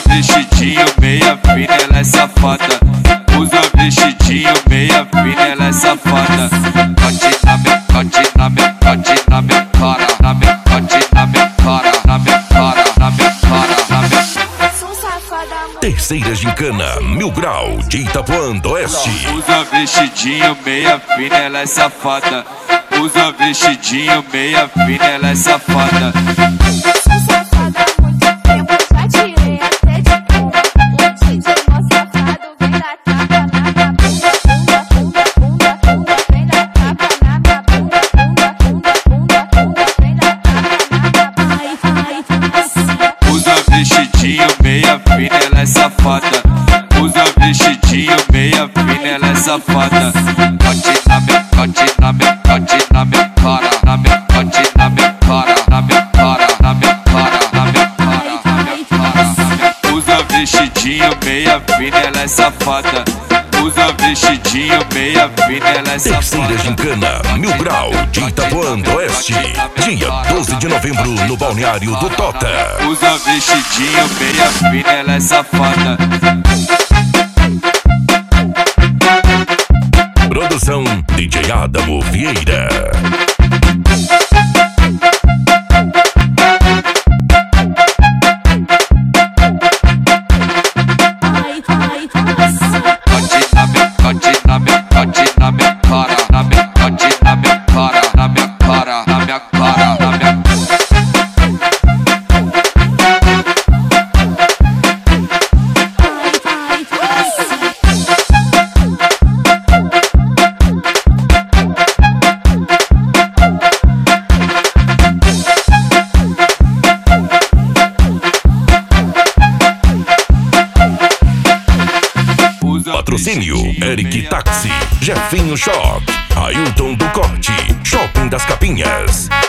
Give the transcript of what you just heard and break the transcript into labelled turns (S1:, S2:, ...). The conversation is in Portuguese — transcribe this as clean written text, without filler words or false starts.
S1: vestidinho meia fina, ela é safada. Usa vestidinho meia fina, ela é safada. Bate na minha, bate na minha, bate na minha cara, na minha, bate na minha cara, na minha cara, na minha cara, na minha.
S2: Sou safada, mano.
S3: Terceira gincana, Mil Grau, de Itapuã do Oeste.
S1: Usa vestidinho meia fina, ela é safada. Usa vestidinho meia fina, ela é safada.
S2: Sou safada há muito tempo, já tirei até de cama. O DJ mó safado vem dar tapa na minha bunda, bunda, bunda, bunda, bunda. Vem dar tapa na minha bunda, bunda, bunda, bunda, bunda. Vem dar tapa na minha bunda.
S1: Usa vestidinho meia fina, ela é safada. Usa vestidinho meia fina, ela é safada. Bate na minha, bate na minha, bate na minha cara, na minha, bate na minha cara, na minha cara, na minha cara, na minha cara, na minha cara, na minha. Usa vestidinho meia fina, ela é safada. Usa vestidinho meia fina, ela é safada.
S3: Terceira gincana, Mil Grau, de Itapuã do Oeste. Dia 12 de novembro, no balneário do Tota.
S1: Usa vestidinho meia fina, ela é safada.
S3: Produção DJ Adamo Vieira.
S1: Bate na minha, bate na minha, bate na minha cara, na minha, bate na minha cara, na minha cara, na minha cara, na minha.
S3: Patrocínio Eric Táxi, Jefinho Shop, Ailton do Corte, Shopping das Capinhas.